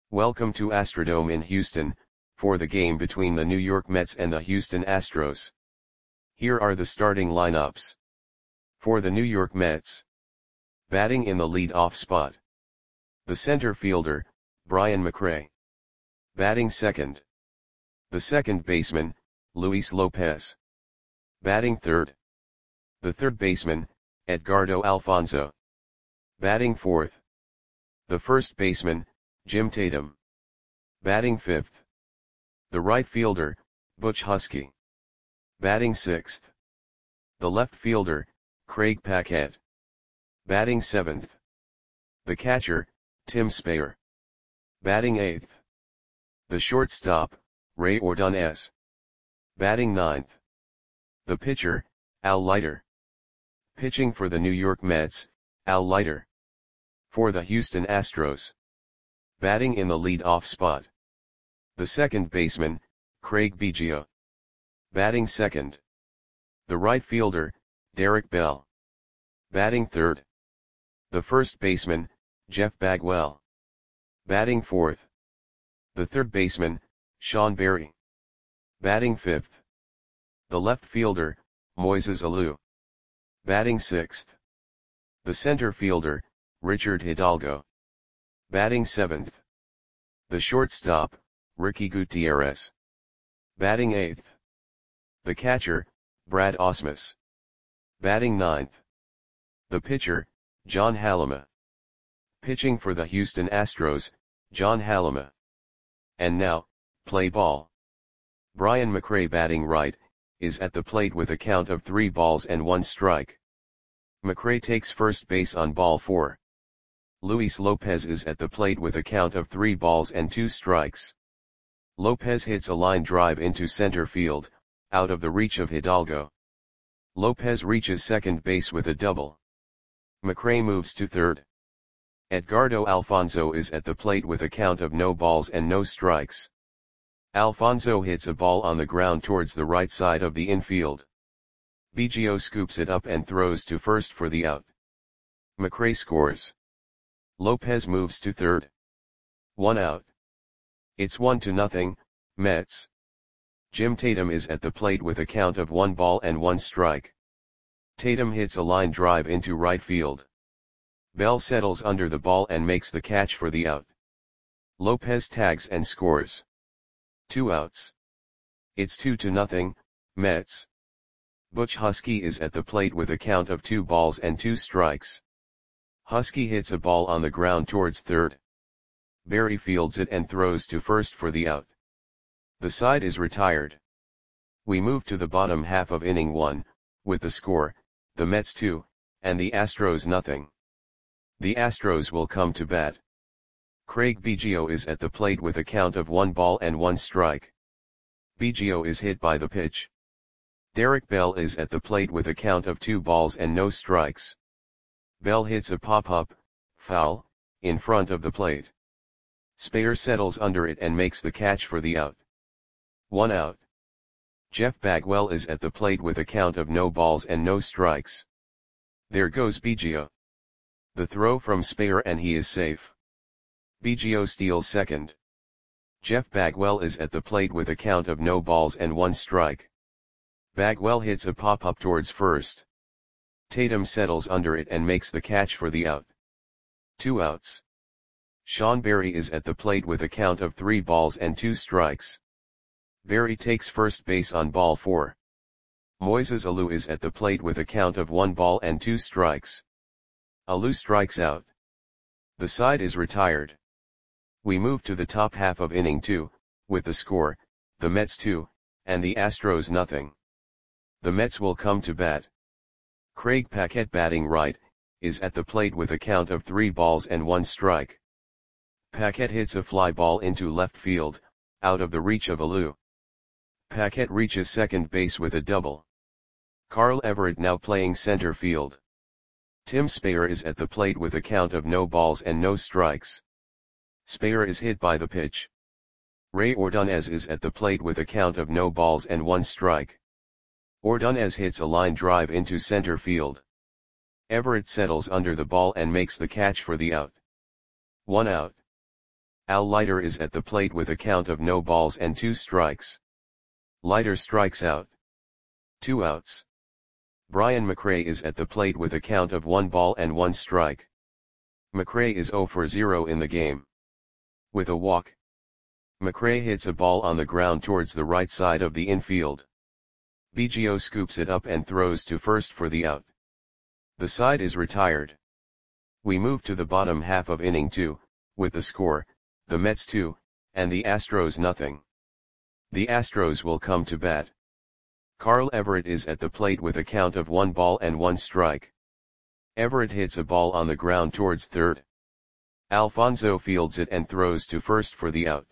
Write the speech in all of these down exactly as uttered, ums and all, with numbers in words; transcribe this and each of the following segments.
Welcome to Astrodome in Houston, for the game between the New York Mets and the Houston Astros. Here are the starting lineups. For the New York Mets. Batting in the lead-off spot. The center fielder, Brian McRae. Batting second. The second baseman, Luis Lopez. Batting third. The third baseman, Edgardo Alfonzo. Batting fourth. The first baseman, Jim Tatum. Batting fifth. The right fielder, Butch Husky. Batting sixth. The left fielder, Craig Paquette. Batting seventh. The catcher, Tim Speyer. Batting eighth. The shortstop, Ray Ordonez. Batting ninth. The pitcher, Al Leiter. Pitching for the New York Mets, Al Leiter. For the Houston Astros. Batting in the lead-off spot. The second baseman, Craig Biggio. Batting second. The right fielder, Derek Bell. Batting third. The first baseman, Jeff Bagwell. Batting fourth. The third baseman, Sean Berry. Batting fifth. The left fielder, Moises Alou. Batting sixth. The center fielder, Richard Hidalgo. Batting seventh. The shortstop, Ricky Gutierrez. Batting eighth. The catcher, Brad Ausmus. Batting ninth. The pitcher, John Halama. Pitching for the Houston Astros, John Halama. And now, play ball. Brian McRae batting right, is at the plate with a count of three balls and one strike. McRae takes first base on ball four. Luis Lopez is at the plate with a count of three balls and two strikes. Lopez hits a line drive into center field, out of the reach of Hidalgo. Lopez reaches second base with a double. McRae moves to third. Edgardo Alfonzo is at the plate with a count of no balls and no strikes. Alfonzo hits a ball on the ground towards the right side of the infield. Biggio scoops it up and throws to first for the out. McRae scores. Lopez moves to third. One out. It's one to nothing, Mets. Jim Tatum is at the plate with a count of one ball and one strike. Tatum hits a line drive into right field. Bell settles under the ball and makes the catch for the out. Lopez tags and scores. Two outs. It's two to nothing, Mets. Butch Husky is at the plate with a count of two balls and two strikes. Husky hits a ball on the ground towards third. Berry fields it and throws to first for the out. The side is retired. We move to the bottom half of inning one, with the score, the Mets two, and the Astros nothing. The Astros will come to bat. Craig Biggio is at the plate with a count of one ball and one strike. Biggio is hit by the pitch. Derek Bell is at the plate with a count of two balls and no strikes. Bell hits a pop-up, foul, in front of the plate. Speyer settles under it and makes the catch for the out. One out. Jeff Bagwell is at the plate with a count of no balls and no strikes. There goes Biggio. The throw from Speyer and he is safe. Biggio steals second. Jeff Bagwell is at the plate with a count of no balls and one strike. Bagwell hits a pop-up towards first. Tatum settles under it and makes the catch for the out. Two outs. Sean Berry is at the plate with a count of three balls and two strikes. Berry takes first base on ball four. Moises Alou is at the plate with a count of one ball and two strikes. Alou strikes out. The side is retired. We move to the top half of inning two, with the score, the Mets two, and the Astros nothing. The Mets will come to bat. Craig Paquette batting right, is at the plate with a count of three balls and one strike. Paquette hits a fly ball into left field, out of the reach of Alou. Paquette reaches second base with a double. Carl Everett now playing center field. Tim Speyer is at the plate with a count of no balls and no strikes. Speyer is hit by the pitch. Ray Ordonez is at the plate with a count of no balls and one strike. Ordonez hits a line drive into center field. Everett settles under the ball and makes the catch for the out. One out. Al Leiter is at the plate with a count of no balls and two strikes. Leiter strikes out. Two outs. Brian McRae is at the plate with a count of one ball and one strike. McRae is zero for zero in the game. With a walk, McRae hits a ball on the ground towards the right side of the infield. Biggio scoops it up and throws to first for the out. The side is retired. We move to the bottom half of inning two, with the score, the Mets two, and the Astros nothing. The Astros will come to bat. Carl Everett is at the plate with a count of one ball and one strike. Everett hits a ball on the ground towards third. Alfonso fields it and throws to first for the out.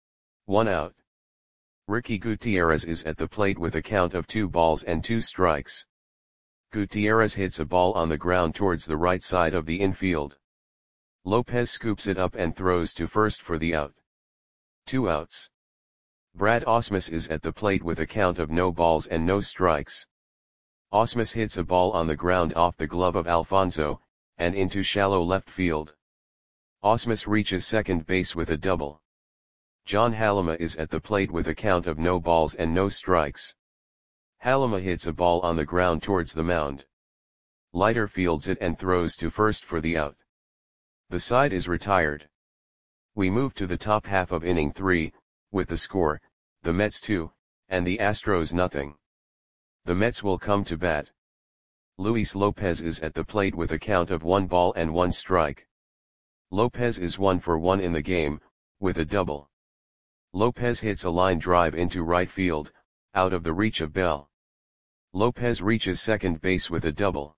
One out. Ricky Gutierrez is at the plate with a count of two balls and two strikes. Gutierrez hits a ball on the ground towards the right side of the infield. Lopez scoops it up and throws to first for the out. Two outs. Brad Ausmus is at the plate with a count of no balls and no strikes. Ausmus hits a ball on the ground off the glove of Alfonso, and into shallow left field. Ausmus reaches second base with a double. John Halama is at the plate with a count of no balls and no strikes. Halama hits a ball on the ground towards the mound. Leiter fields it and throws to first for the out. The side is retired. We move to the top half of inning three, with the score, the Mets two, and the Astros nothing. The Mets will come to bat. Luis Lopez is at the plate with a count of one ball and one strike. Lopez is one for one in the game, with a double. Lopez hits a line drive into right field, out of the reach of Bell. Lopez reaches second base with a double.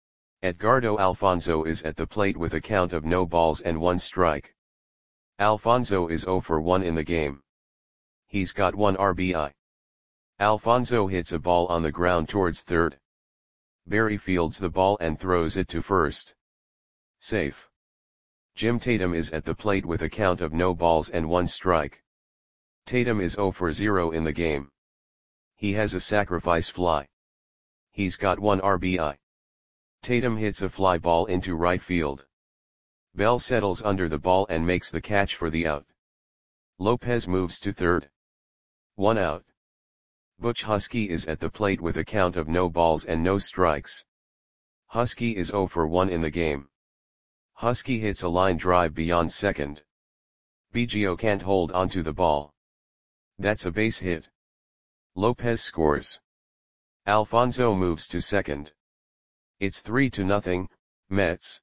Edgardo Alfonso is at the plate with a count of no balls and one strike. Alfonso is zero for one in the game. He's got one R B I. Alfonso hits a ball on the ground towards third. Barry fields the ball and throws it to first. Safe. Jim Tatum is at the plate with a count of no balls and one strike. Tatum is zero for zero in the game. He has a sacrifice fly. He's got one R B I. Tatum hits a fly ball into right field. Bell settles under the ball and makes the catch for the out. Lopez moves to third. One out. Butch Husky is at the plate with a count of no balls and no strikes. Husky is zero for one in the game. Husky hits a line drive beyond second. Biggio can't hold onto the ball. That's a base hit. Lopez scores. Alfonso moves to second. It's three to nothing, Mets.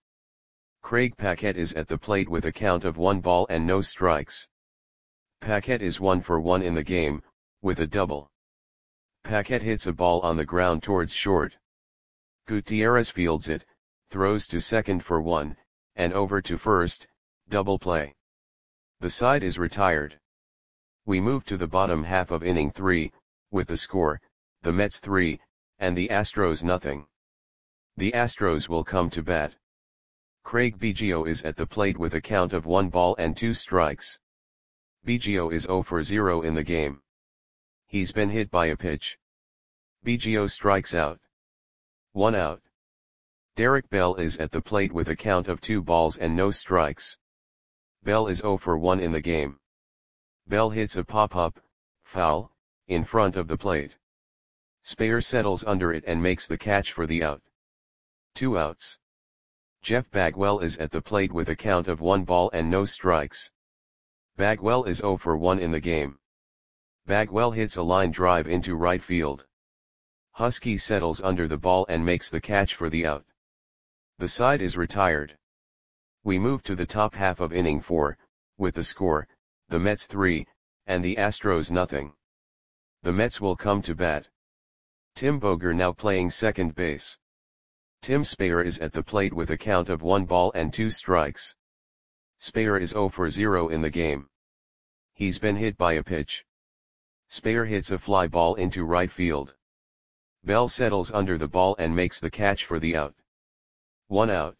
Craig Paquette is at the plate with a count of one ball and no strikes. Paquette is one for one in the game, with a double. Paquette hits a ball on the ground towards short. Gutierrez fields it, throws to second for one, and over to first, double play. The side is retired. We move to the bottom half of inning three, with the score, the Mets three, and the Astros nothing. The Astros will come to bat. Craig Biggio is at the plate with a count of one ball and two strikes. Biggio is zero for zero in the game. He's been hit by a pitch. Biggio strikes out. One out. Derek Bell is at the plate with a count of two balls and no strikes. Bell is zero for one in the game. Bell hits a pop-up, foul, in front of the plate. Speyer settles under it and makes the catch for the out. Two outs. Jeff Bagwell is at the plate with a count of one ball and no strikes. Bagwell is zero for one in the game. Bagwell hits a line drive into right field. Husky settles under the ball and makes the catch for the out. The side is retired. We move to the top half of inning four, with the score, the Mets three, and the Astros nothing. The Mets will come to bat. Tim Boger now playing second base. Tim Speyer is at the plate with a count of one ball and two strikes. Speyer is zero for zero in the game. He's been hit by a pitch. Speyer hits a fly ball into right field. Bell settles under the ball and makes the catch for the out. One out.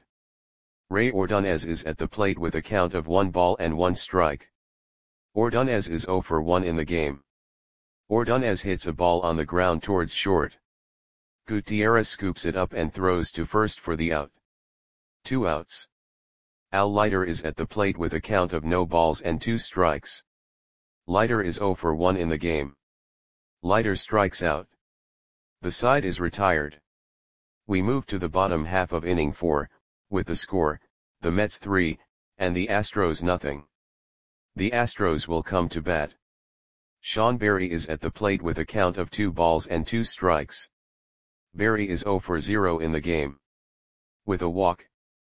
Ray Ordonez is at the plate with a count of one ball and one strike. Ordonez is zero for one in the game. Ordonez hits a ball on the ground towards short. Gutierrez scoops it up and throws to first for the out. Two outs. Al Leiter is at the plate with a count of no balls and two strikes. Leiter is zero for one in the game. Leiter strikes out. The side is retired. We move to the bottom half of inning four, with the score, the Mets three, and the Astros nothing. The Astros will come to bat. Sean Berry is at the plate with a count of two balls and two strikes. Berry is zero for zero in the game. With a walk,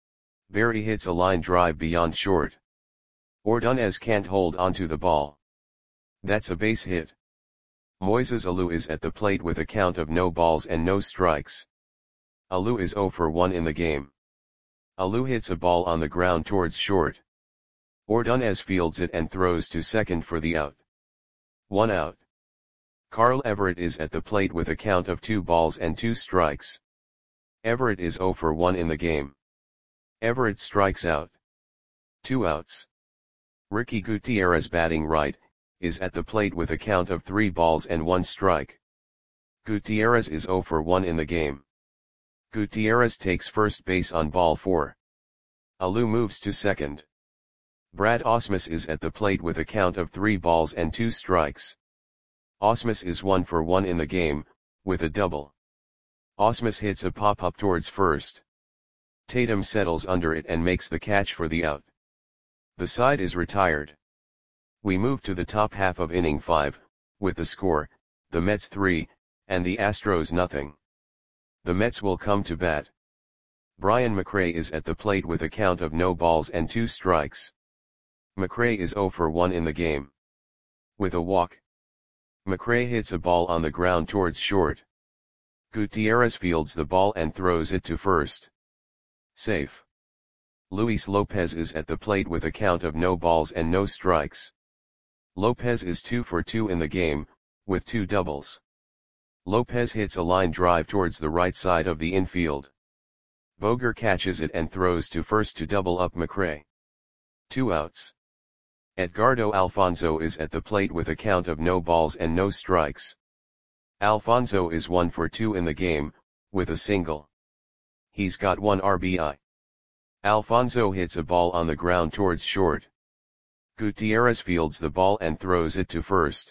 Berry hits a line drive beyond short. Ordonez can't hold onto the ball. That's a base hit. Moises Alou is at the plate with a count of no balls and no strikes. Alou is zero for one in the game. Alou hits a ball on the ground towards short. Ordonez fields it and throws to second for the out. One out. Carl Everett is at the plate with a count of two balls and two strikes. Everett is zero for one in the game. Everett strikes out. Two outs. Ricky Gutierrez, batting right, is at the plate with a count of three balls and one strike. Gutierrez is zero for one in the game. Gutierrez takes first base on ball four. Alou moves to second. Brad Ausmus is at the plate with a count of three balls and two strikes. Ausmus is one for one in the game, with a double. Ausmus hits a pop-up towards first. Tatum settles under it and makes the catch for the out. The side is retired. We move to the top half of inning five, with the score, the Mets three, and the Astros nothing. The Mets will come to bat. Brian McRae is at the plate with a count of no balls and two strikes. McRae is zero for one in the game. With a walk, McRae hits a ball on the ground towards short. Gutierrez fields the ball and throws it to first. Safe. Luis Lopez is at the plate with a count of no balls and no strikes. Lopez is two for two in the game, with two doubles. Lopez hits a line drive towards the right side of the infield. Boger catches it and throws to first to double up McRae. Two outs. Edgardo Alfonzo is at the plate with a count of no balls and no strikes. Alfonzo is one for two in the game, with a single. He's got one R B I. Alfonzo hits a ball on the ground towards short. Gutierrez fields the ball and throws it to first.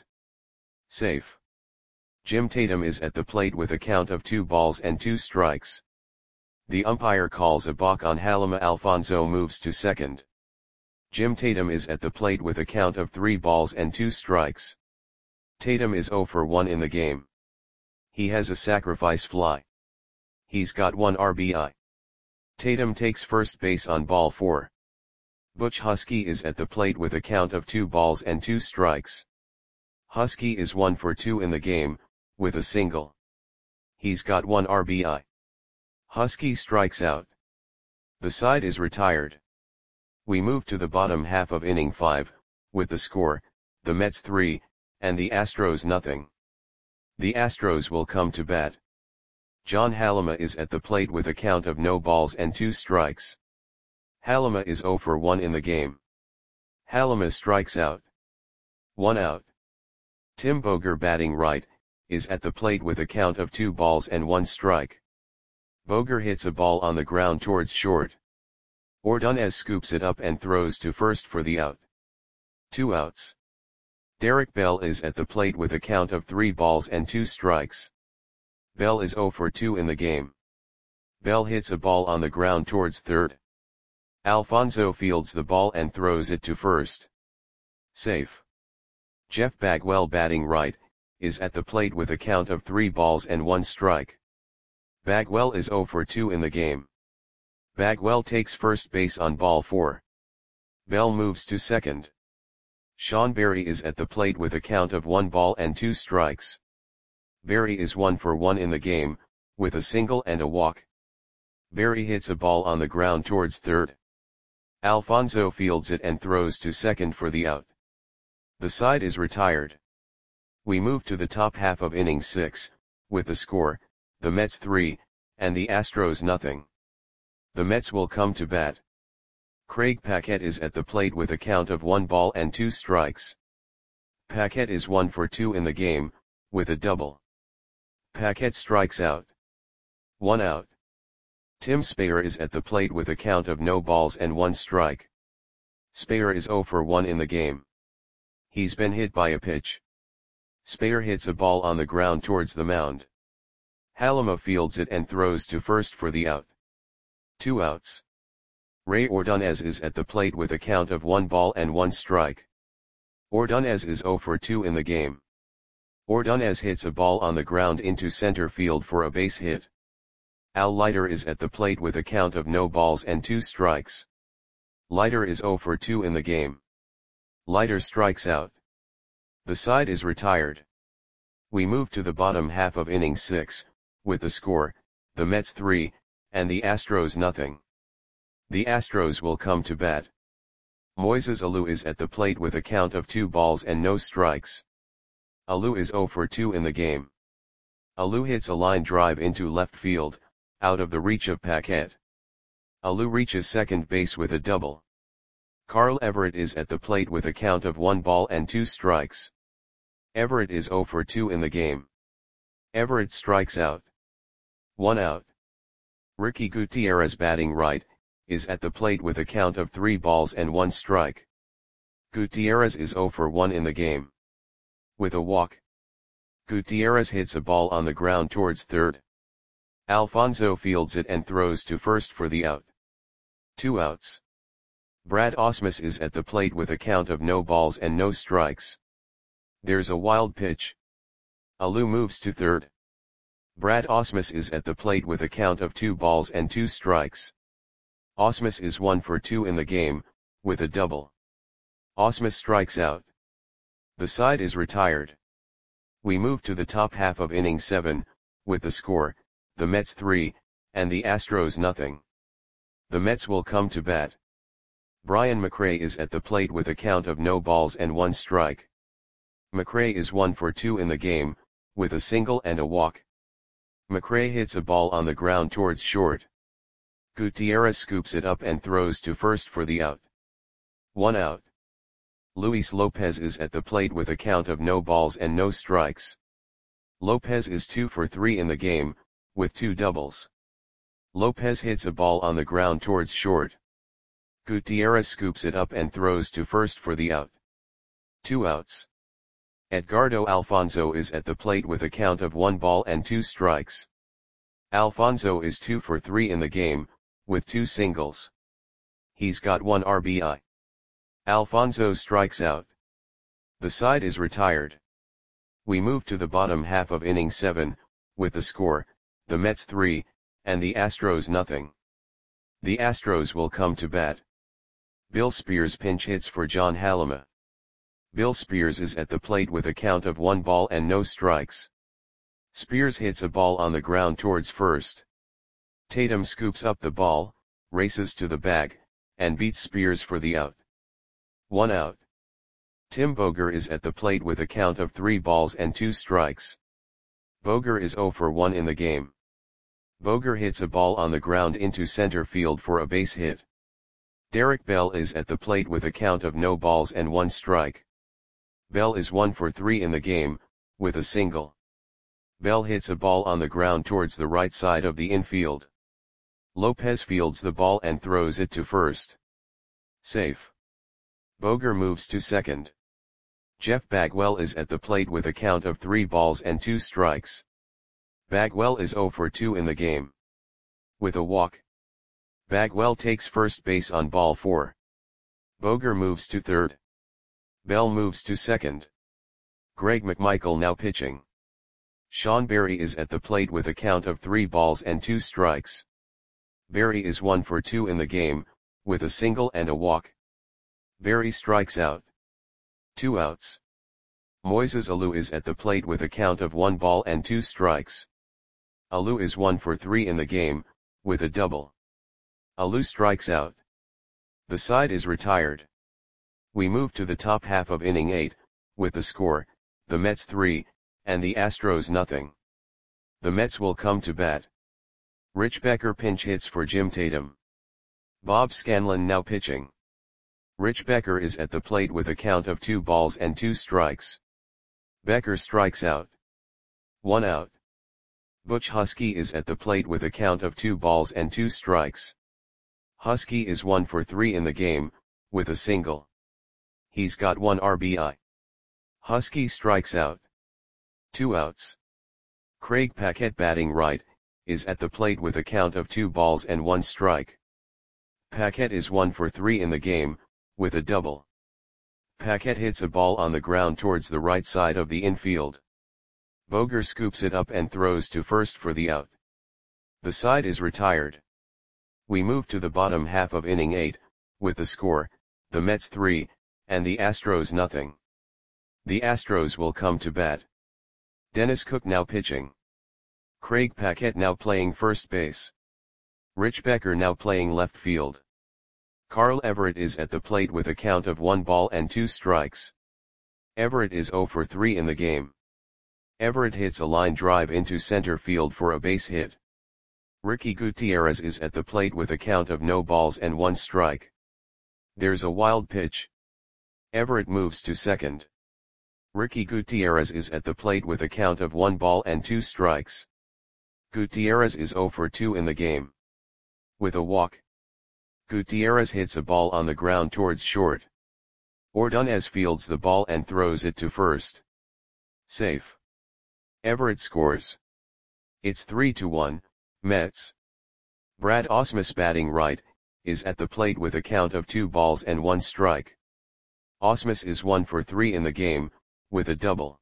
Safe. Jim Tatum is at the plate with a count of two balls and two strikes. The umpire calls a balk on Halima. Alfonzo moves to second. Jim Tatum is at the plate with a count of three balls and two strikes. Tatum is zero for one in the game. He has a sacrifice fly. He's got one R B I. Tatum takes first base on ball four. Butch Husky is at the plate with a count of two balls and two strikes. Husky is one for two in the game, with a single. He's got one R B I. Husky strikes out. The side is retired. We move to the bottom half of inning five, with the score, the Mets three, and the Astros nothing. The Astros will come to bat. John Halima is at the plate with a count of no balls and two strikes. Halima is zero for one in the game. Halima strikes out. One out. Tim Boger, batting right, is at the plate with a count of two balls and one strike. Boger hits a ball on the ground towards short. Ordonez scoops it up and throws to first for the out. Two outs. Derek Bell is at the plate with a count of three balls and two strikes. Bell is zero for two in the game. Bell hits a ball on the ground towards third. Alfonzo fields the ball and throws it to first. Safe. Jeff Bagwell, batting right, is at the plate with a count of three balls and one strike. Bagwell is zero for two in the game. Bagwell takes first base on ball four. Bell moves to second. Sean Berry is at the plate with a count of one ball and two strikes. Berry is one for one in the game, with a single and a walk. Berry hits a ball on the ground towards third. Alfonzo fields it and throws to second for the out. The side is retired. We move to the top half of inning six, with the score, the Mets three, and the Astros nothing. The Mets will come to bat. Craig Paquette is at the plate with a count of one ball and two strikes. Paquette is one for two in the game, with a double. Paquette strikes out. One out. Tim Speyer is at the plate with a count of no balls and one strike. Speyer is zero for one in the game. He's been hit by a pitch. Speyer hits a ball on the ground towards the mound. Halima fields it and throws to first for the out. Two outs. Ray Ordonez is at the plate with a count of one ball and one strike. Ordonez is zero for two in the game. Ordonez hits a ball on the ground into center field for a base hit. Al Leiter is at the plate with a count of no balls and two strikes. Leiter is zero for two in the game. Leiter strikes out. The side is retired. We move to the bottom half of inning six, with the score, the Mets three, and the Astros nothing. The Astros will come to bat. Moises Alou is at the plate with a count of two balls and no strikes. Alou is zero for two in the game. Alou hits a line drive into left field, out of the reach of Paquette. Alou reaches second base with a double. Carl Everett is at the plate with a count of one ball and two strikes. Everett is zero for two in the game. Everett strikes out. One out. Ricky Gutierrez, batting right, is at the plate with a count of three balls and one strike. Gutierrez is zero for one in the game. With a walk, Gutierrez hits a ball on the ground towards third. Alfonso fields it and throws to first for the out. Two outs. Brad Ausmus is at the plate with a count of no balls and no strikes. There's a wild pitch. Alou moves to third. Brad Ausmus is at the plate with a count of two balls and two strikes. Ausmus is one for two in the game, with a double. Ausmus strikes out. The side is retired. We move to the top half of inning seven, with the score, the Mets three, and the Astros nothing. The Mets will come to bat. Brian McRae is at the plate with a count of no balls and one strike. McRae is one for two in the game, with a single and a walk. McRae hits a ball on the ground towards short. Gutierrez scoops it up and throws to first for the out. One out. Luis Lopez is at the plate with a count of no balls and no strikes. Lopez is two for three in the game, with two doubles. Lopez hits a ball on the ground towards short. Gutierrez scoops it up and throws to first for the out. Two outs. Edgardo Alfonso is at the plate with a count of one ball and two strikes. Alfonso is two for three in the game, with two singles. He's got one R B I. Alfonso strikes out. The side is retired. We move to the bottom half of inning seven, with the score, the Mets three, and the Astros nothing. The Astros will come to bat. Bill Spears pinch hits for John Halima. Bill Spears is at the plate with a count of one ball and no strikes. Spears hits a ball on the ground towards first. Tatum scoops up the ball, races to the bag, and beats Spears for the out. One out. Tim Boger is at the plate with a count of three balls and two strikes. Boger is zero for one in the game. Boger hits a ball on the ground into center field for a base hit. Derek Bell is at the plate with a count of no balls and one strike. Bell is one for three in the game, with a single. Bell hits a ball on the ground towards the right side of the infield. Lopez fields the ball and throws it to first. Safe. Boger moves to second. Jeff Bagwell is at the plate with a count of three balls and two strikes. Bagwell is zero for two in the game. With a walk, Bagwell takes first base on ball four. Boger moves to third. Bell moves to second. Greg McMichael now pitching. Sean Berry is at the plate with a count of three balls and two strikes. Berry is one for two in the game, with a single and a walk. Berry strikes out. Two outs. Moises Alou is at the plate with a count of one ball and two strikes. Alou is one for three in the game, with a double. Alou strikes out. The side is retired. We move to the top half of inning eight, with the score, the Mets three, and the Astros nothing. The Mets will come to bat. Rich Becker pinch hits for Jim Tatum. Bob Scanlon now pitching. Rich Becker is at the plate with a count of two balls and two strikes. Becker strikes out. One out. Butch Husky is at the plate with a count of two balls and two strikes. Husky is one for three in the game, with a single. He's got one R B I. Husky strikes out. Two outs. Craig Paquette batting right, is at the plate with a count of two balls and one strike. Paquette is one for three in the game, with a double. Paquette hits a ball on the ground towards the right side of the infield. Boger scoops it up and throws to first for the out. The side is retired. We move to the bottom half of inning eight, with the score, the Mets three, and the Astros nothing. The Astros will come to bat. Dennis Cook now pitching. Craig Paquette now playing first base. Rich Becker now playing left field. Carl Everett is at the plate with a count of one ball and two strikes. Everett is zero for three in the game. Everett hits a line drive into center field for a base hit. Ricky Gutierrez is at the plate with a count of no balls and one strike. There's a wild pitch. Everett moves to second. Ricky Gutierrez is at the plate with a count of one ball and two strikes. Gutierrez is zero for two in the game. With a walk. Gutierrez hits a ball on the ground towards short. Ordonez fields the ball and throws it to first. Safe. Everett scores. It's three to one, Mets. Brad Ausmus batting right, is at the plate with a count of two balls and one strike. Ausmus is one for three in the game, with a double.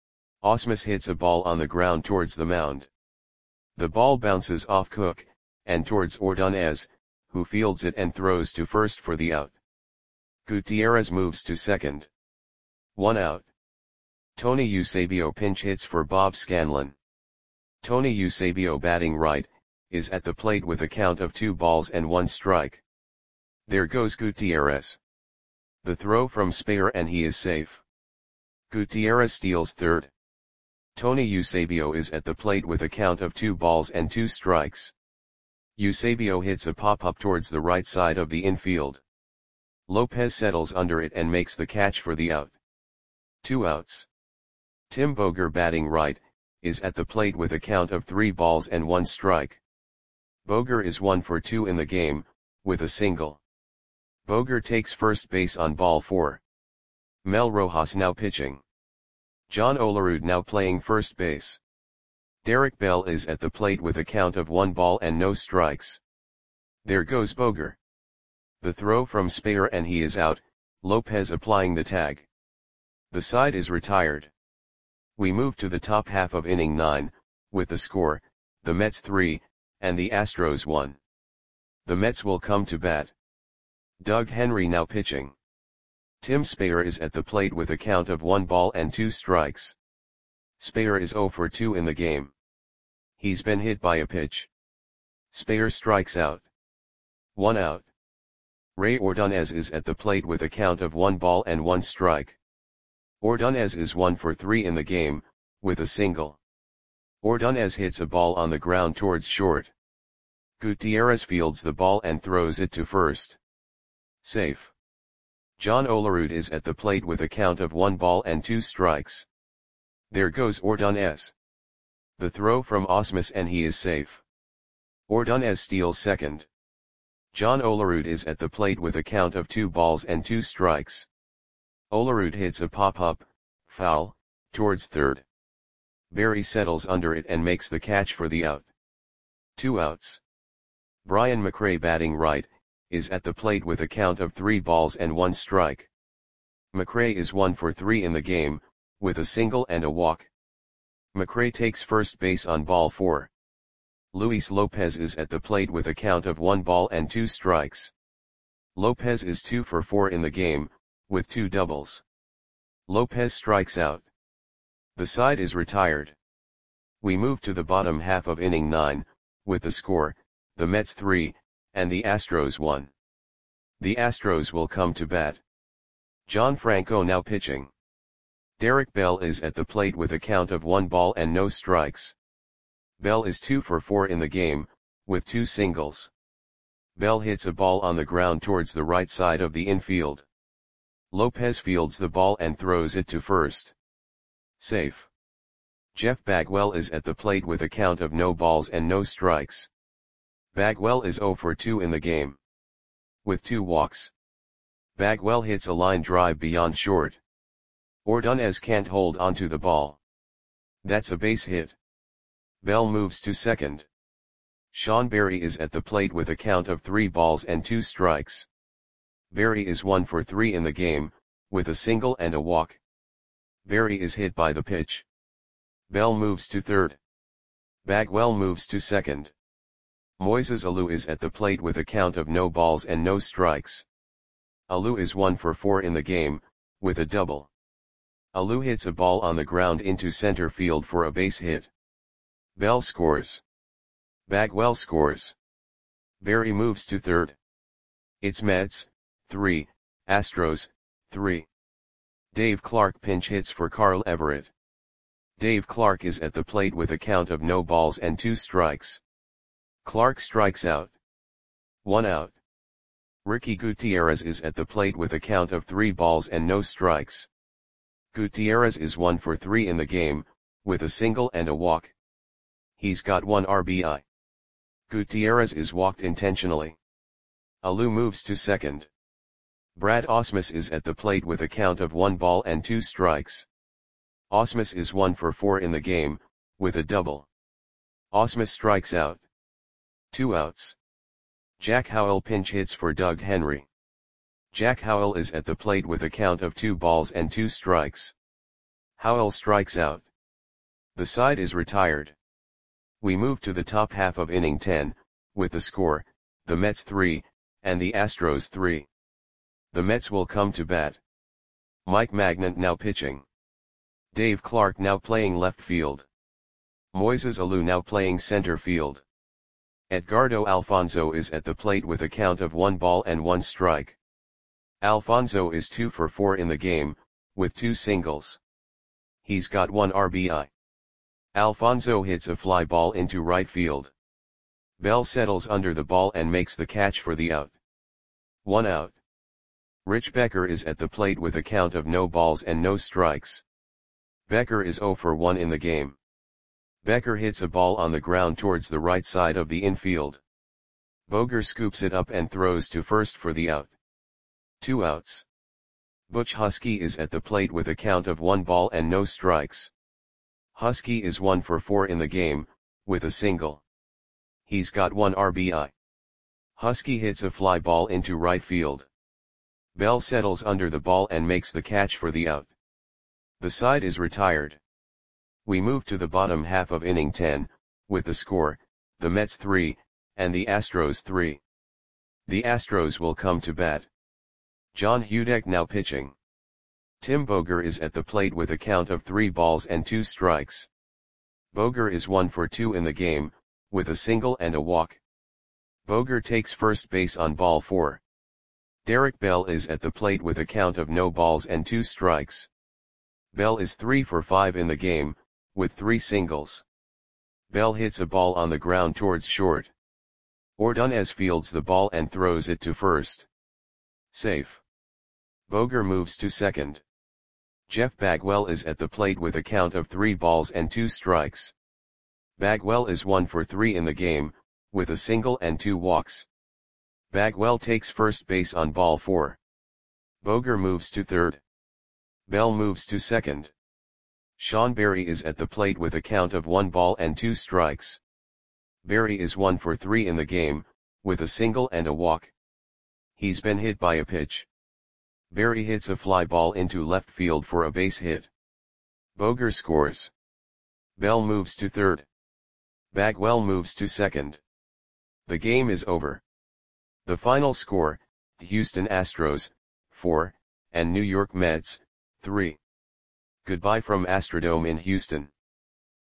Ausmus hits a ball on the ground towards the mound. The ball bounces off Cook, and towards Ordonez, who fields it and throws to first for the out. Gutierrez moves to second. One out. Tony Eusebio pinch hits for Bob Scanlon. Tony Eusebio batting right, is at the plate with a count of two balls and one strike. There goes Gutierrez. The throw from Speyer and he is safe. Gutierrez steals third. Tony Eusebio is at the plate with a count of two balls and two strikes. Eusebio hits a pop-up towards the right side of the infield. Lopez settles under it and makes the catch for the out. Two outs. Tim Boger batting right, is at the plate with a count of three balls and one strike. Boger is one for two in the game, with a single. Boger takes first base on ball four. Mel Rojas now pitching. John Olerud now playing first base. Derek Bell is at the plate with a count of one ball and no strikes. There goes Boger. The throw from Speyer and he is out, Lopez applying the tag. The side is retired. We move to the top half of inning nine, with the score, the Mets three, and the Astros one. The Mets will come to bat. Doug Henry now pitching. Tim Speyer is at the plate with a count of one ball and two strikes. Speyer is zero for two in the game. He's been hit by a pitch. Speyer strikes out. One out. Ray Ordonez is at the plate with a count of one ball and one strike. Ordonez is one for three in the game, with a single. Ordonez hits a ball on the ground towards short. Gutierrez fields the ball and throws it to first. Safe. John Olerud is at the plate with a count of one ball and two strikes. There goes Ordonez. The throw from Ausmus and he is safe. Ordonez steals second. John Olerud is at the plate with a count of two balls and two strikes. Olerud hits a pop-up, foul, towards third. Barry settles under it and makes the catch for the out. Two outs. Brian McRae batting right, is at the plate with a count of three balls and one strike. McRae is one for three in the game, with a single and a walk. McRae takes first base on ball four. Luis Lopez is at the plate with a count of one ball and two strikes. Lopez is two for four in the game, with two doubles. Lopez strikes out. The side is retired. We move to the bottom half of inning nine, with the score, the Mets three, and the Astros one. The Astros will come to bat. John Franco now pitching. Derek Bell is at the plate with a count of one ball and no strikes. Bell is two for four in the game, with two singles. Bell hits a ball on the ground towards the right side of the infield. Lopez fields the ball and throws it to first. Safe. Jeff Bagwell is at the plate with a count of no balls and no strikes. Bagwell is zero for two in the game, with two walks. Bagwell hits a line drive beyond short. Ordonez can't hold onto the ball. That's a base hit. Bell moves to second. Sean Berry is at the plate with a count of three balls and two strikes. Berry is one for three in the game, with a single and a walk. Berry is hit by the pitch. Bell moves to third. Bagwell moves to second. Moises Alou is at the plate with a count of no balls and no strikes. Alou is one for four in the game, with a double. Alou hits a ball on the ground into center field for a base hit. Bell scores. Bagwell scores. Berry moves to third. It's Mets, three, Astros, three. Dave Clark pinch hits for Carl Everett. Dave Clark is at the plate with a count of no balls and two strikes. Clark strikes out. One out. Ricky Gutierrez is at the plate with a count of three balls and no strikes. Gutierrez is one for three in the game, with a single and a walk. He's got one R B I. Gutierrez is walked intentionally. Alou moves to second. Brad Ausmus is at the plate with a count of one ball and two strikes. Ausmus is one for four in the game, with a double. Ausmus strikes out. Two outs. Jack Howell pinch hits for Doug Henry. Jack Howell is at the plate with a count of two balls and two strikes. Howell strikes out. The side is retired. We move to the top half of inning ten, with the score, the Mets three, and the Astros three. The Mets will come to bat. Mike Magnant now pitching. Dave Clark now playing left field. Moises Alou now playing center field. Edgardo Alfonzo is at the plate with a count of one ball and one strike. Alfonzo is two for four in the game, with two singles. He's got one R B I. Alfonzo hits a fly ball into right field. Bell settles under the ball and makes the catch for the out. One out. Rich Becker is at the plate with a count of no balls and no strikes. Becker is zero for one in the game. Becker hits a ball on the ground towards the right side of the infield. Boger scoops it up and throws to first for the out. Two outs. Butch Husky is at the plate with a count of one ball and no strikes. Husky is one for four in the game, with a single. He's got one R B I. Husky hits a fly ball into right field. Bell settles under the ball and makes the catch for the out. The side is retired. We move to the bottom half of inning ten, with the score, the Mets three, and the Astros three. The Astros will come to bat. John Hudek now pitching. Tim Boger is at the plate with a count of three balls and two strikes. Boger is one for two in the game, with a single and a walk. Boger takes first base on ball four. Derek Bell is at the plate with a count of no balls and two strikes. Bell is three for five in the game, with three singles. Bell hits a ball on the ground towards short. Ordonez fields the ball and throws it to first. Safe. Boger moves to second. Jeff Bagwell is at the plate with a count of three balls and two strikes. Bagwell is one for three in the game, with a single and two walks. Bagwell takes first base on ball four. Boger moves to third. Bell moves to second. Sean Berry is at the plate with a count of one ball and two strikes. Berry is one for three in the game, with a single and a walk. He's been hit by a pitch. Berry hits a fly ball into left field for a base hit. Boger scores. Bell moves to third. Bagwell moves to second. The game is over. The final score, Houston Astros, four, and New York Mets, three. Goodbye from Astrodome in Houston.